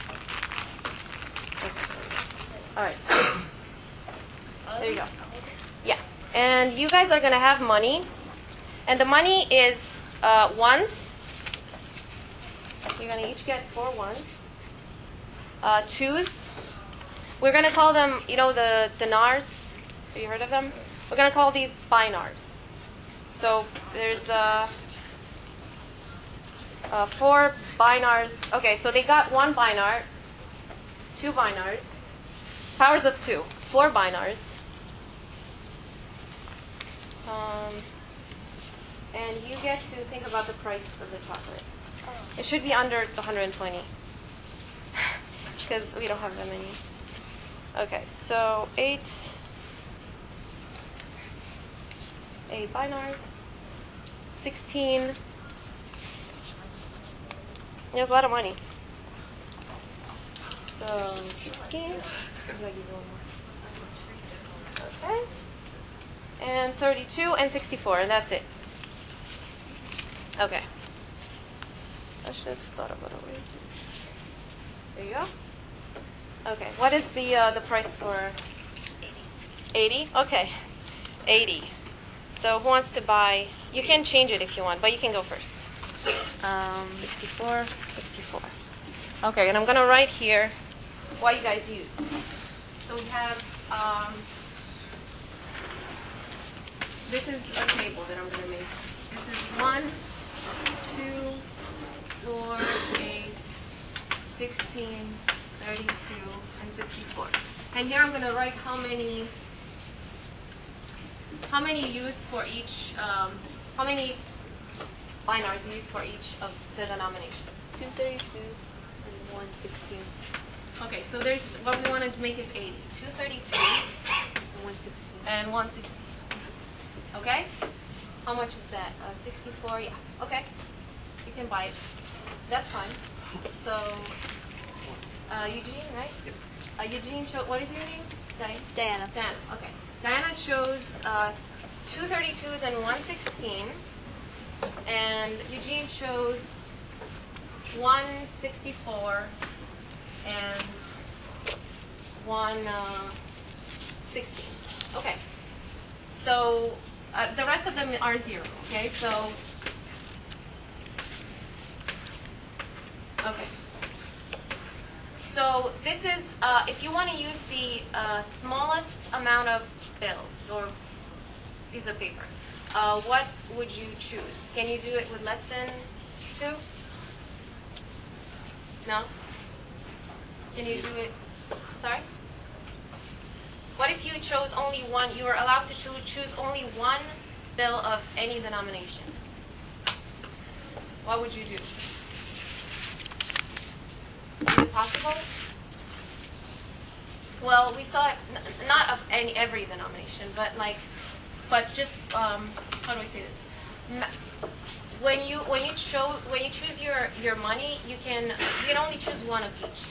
it. Okay. All right. There you go. Yeah. And you guys are going to have money. And the money is ones. You're going to each get 4 ones. Twos. We're going to call them, the dinars. Have you heard of them? We're going to call these binars. So there's 4 binars. Okay, so they got 1 binar, 2 binars, powers of 2, 4 binars. And you get to think about the price of the chocolate. It should be under 120 because we don't have that many. Okay, so 8 binars, 16. There's a lot of money. So 16. Okay. And 32 and 64, and that's it. Okay. I should have thought about it. There you go. Okay. What is the price for 80? Okay. 80. So who wants to buy? You can change it if you want, but you can go first. 64. Okay, and I'm going to write here what you guys use. So we have, this is a table that I'm going to make. This is 1, 2, 4, 8, 16, 32, and 64. And here I'm going to write how many used for each, how many binars used for each of the denominations. 232 and 116. Okay, so there's what we want to make is 80. 232 and 116. Okay? How much is that? 64, yeah. Okay. You can buy it. That's fine. So, Eugene, right? Yep. Eugene, what is your name? Diana. Diana, okay. Diana chose 232s and 116. And Eugene chose 164 and 116. Okay. So the rest of them are 0. Okay. So okay. So this is if you want to use the smallest amount of bills or piece of paper. What would you choose? Can you do it with less than 82? No? Can you do it? Sorry? What if you chose only one? You were allowed to choose only one bill of any denomination. What would you do? Is it possible? Well, we saw it not of every denomination, but just how do I say this? When you choose your money, you can only choose one of each.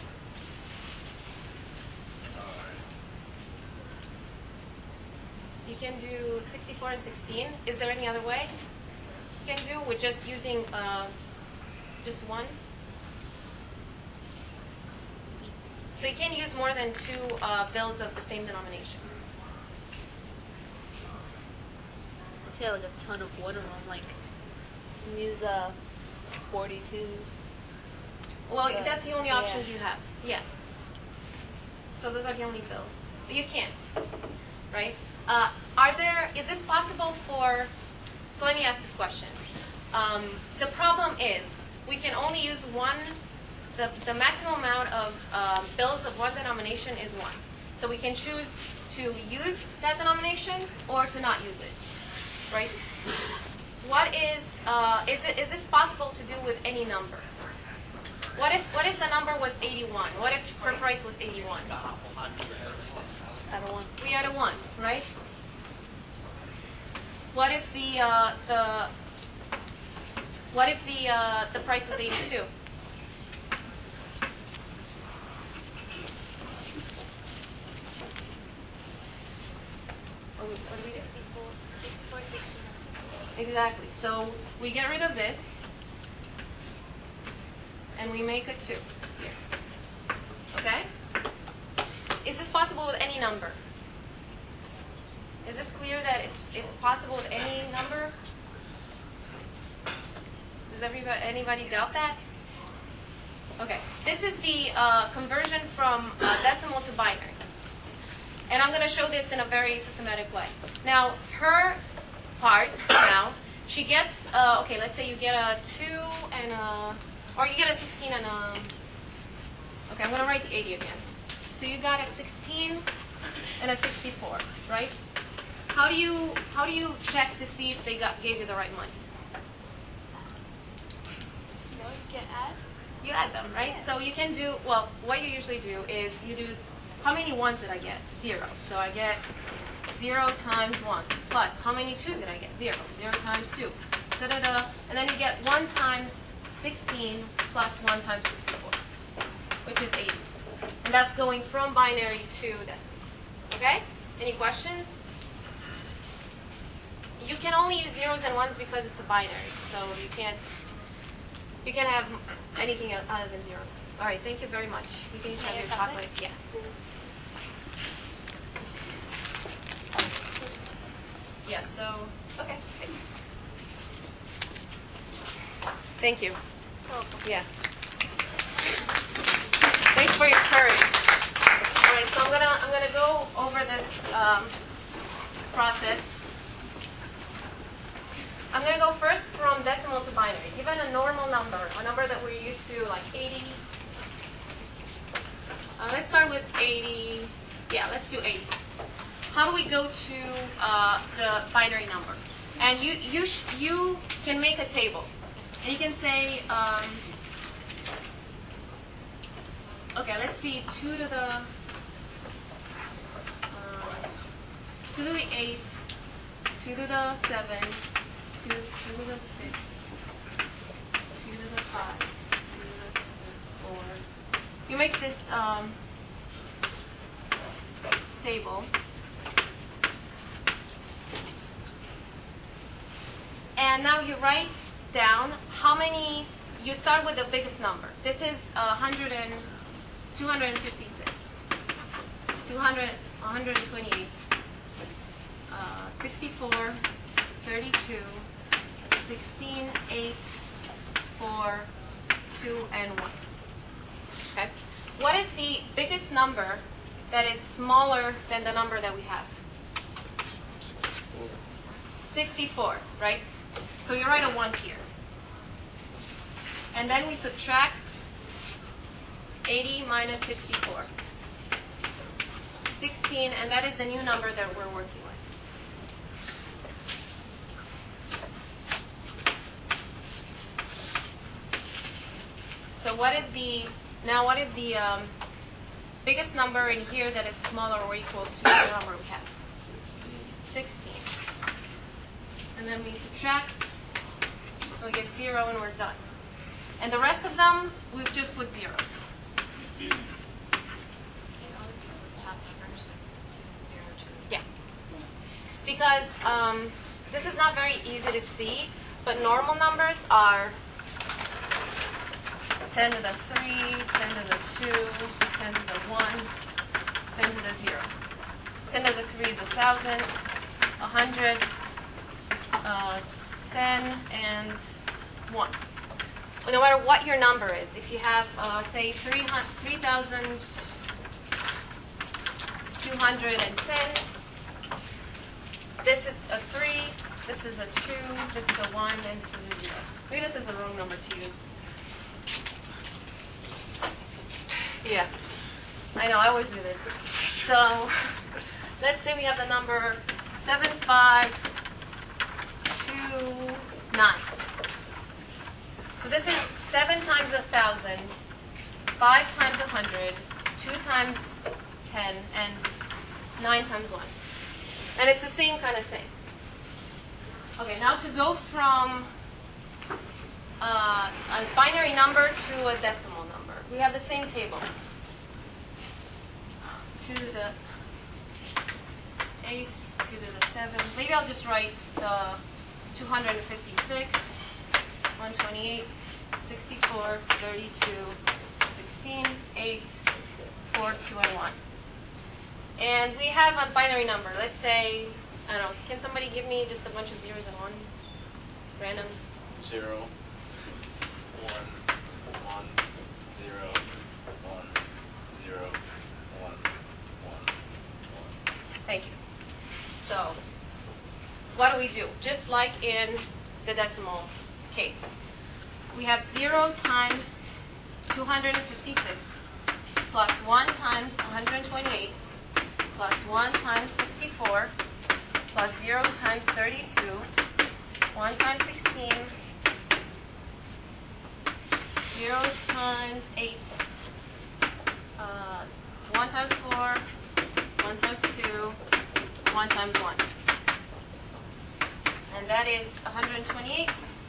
You can do 64 and 16. Is there any other way you can do with just using just one? So you can't use more than two bills of the same denomination. I say like a ton of water on like use 42. Well, that's the only options you have. Yeah. So those are the only bills. You can't, right? Is this possible for, so let me ask this question. The problem is we can only use one, the maximum amount of bills of one denomination is one. So we can choose to use that denomination or to not use it, right? Is this possible to do with any number? What if the number was 81? What if her price was 81? Add a 1. We add a 1, right? What if the price was 82? What do we do? 64, 69. Exactly. So we get rid of this, and we make a 2 here. Okay? Is this possible with any number? Is this clear that it's possible with any number? Does anybody doubt that? Okay. This is the conversion from decimal to binary. And I'm going to show this in a very systematic way. Now, her part now, she gets, okay, let's say you get a 2 and or you get a 16 and okay, I'm going to write the 80 again. So you got a 16 and a 64, right? How do you check to see if they gave you the right money? No, you can add. You add them, right? Yeah. So you can do, well, what you usually do is you do, how many 1s did I get? 0. So I get 0 times 1 plus, how many 2s did I get? 0. 0 times 2. Da-da-da. And then you get 1 times 16 plus 1 times 64, which is 80. And that's going from binary to decimal. Okay? Any questions? You can only use 0s and 1s because it's a binary. So you can't have anything other than 0s. All right, thank you very much. You can each have your chocolate. Yeah. Yeah, so, okay. Thank you. Yeah. Thanks for your courage. All right, so I'm gonna go over this process. I'm gonna go first from decimal to binary. Given a normal number, a number that we're used to, like 80. Let's start with 80. Yeah, let's do 80. How do we go to the binary number? And you can make a table. And you can say, okay, let's see, 2 to the 8, 2 to the 7, 2 to the 6, 2 to the 5, 2 to the 4. You make this table. And now you write down how many, you start with the biggest number. This is 256, 128, 64, 32, 16, 8, 4, 2, and 1. Okay? What is the biggest number that is smaller than the number that we have? 64, right? So you write a 1 here. And then we subtract 80 minus 64. 16, and that is the new number that we're working with. So what is the biggest number in here that is smaller or equal to the number we have? 16. And then we subtract, so we get 0 and we're done. And the rest of them, we've just put zeros. You can always use those top numbers like 2, 0, 2. Yeah. Because this is not very easy to see, but normal numbers are 10 to the 3, 10 to the 2, 10 to the 1, 10 to the 0. 10 to the 3 is 1,000, 100, 10, and 1. But no matter what your number is, if you have, say, 3,210, this is a 3, this is a 2, this is a 1, and this is a 0. Maybe this is the wrong number to use. Yeah, I know, I always do this. So, let's say we have the number 7529. So this is 7 times 1,000, 5 times 100, 2 times 10, and 9 times 1. And it's the same kind of thing. Okay, now to go from a binary number to a decimal number, we have the same table. 2 to the 8, 2 to the 7. Maybe I'll just write the 256, 128, 64, 32, 16, 8, 4, 2, and 1. And we have a binary number. Let's say, I don't know, can somebody give me just a bunch of zeros and ones? Random? 0, 1, 1, 0, 1, 0, 1, 1, 1. Thank you. So, what do? Just like in the decimal case. We have 0 times 256 plus 1 times 128 plus 1 times 64 plus 0 times 32, 1 times 16, 0 times 8, 1 times 4, 1 times 2, 1 times 1. And that is 128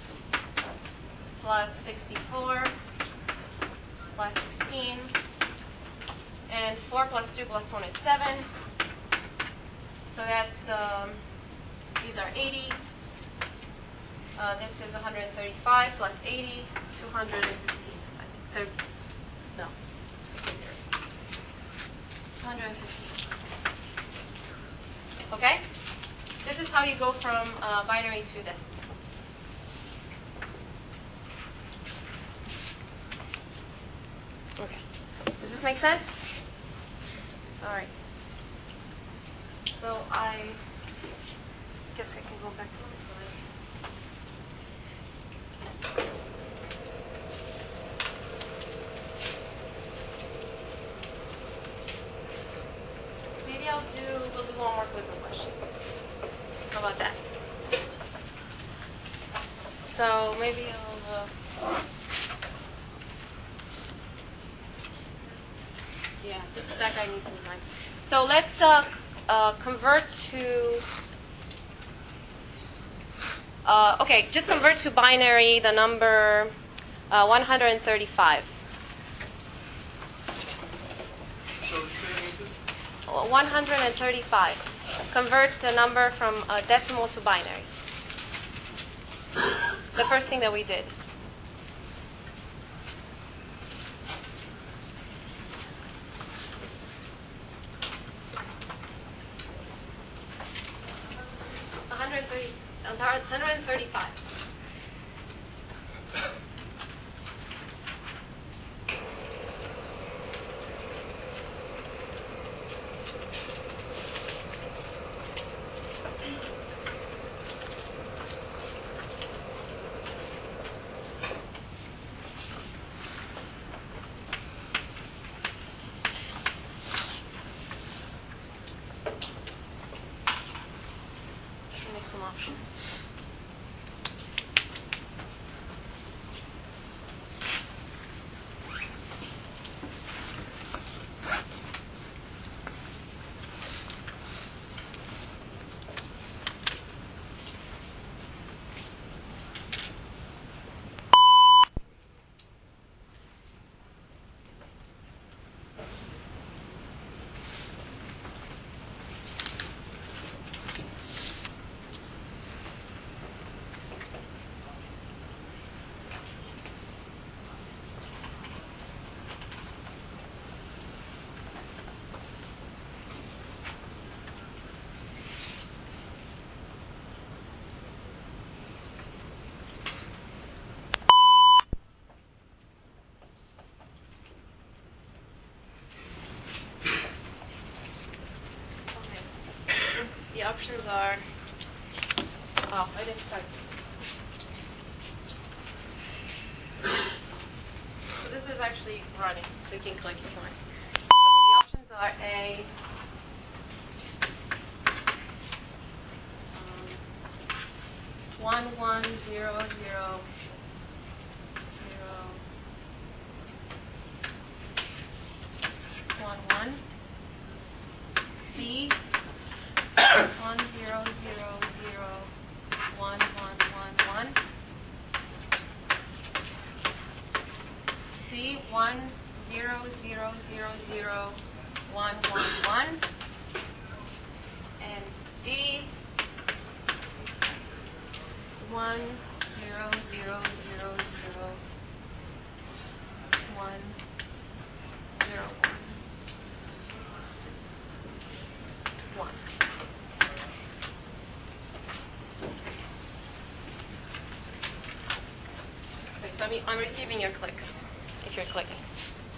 plus 64 plus 16. And 4 plus 2 plus 1 is 7. So that's, these are 80. This is 135 plus 80, 215, I think. No. 115. Okay? This is how you go from binary to decimal. Okay. Does this make sense? All right. So I guess I can go back to my slide. Maybe we'll do one more quick question. How about that? So maybe I'll, yeah, that guy needs some time. So let's convert to, okay, just convert to binary the number 135. So say it again, please. 135. Convert the number from decimal to binary. The first thing that we did. $135. options are. Oh, I didn't type. So this is actually running, so you can click if you want. Okay, the options are A. 1100 11 B 1000 1111 C 1000111 and D 1000101. Okay, so I'm receiving your clicks if you're clicking.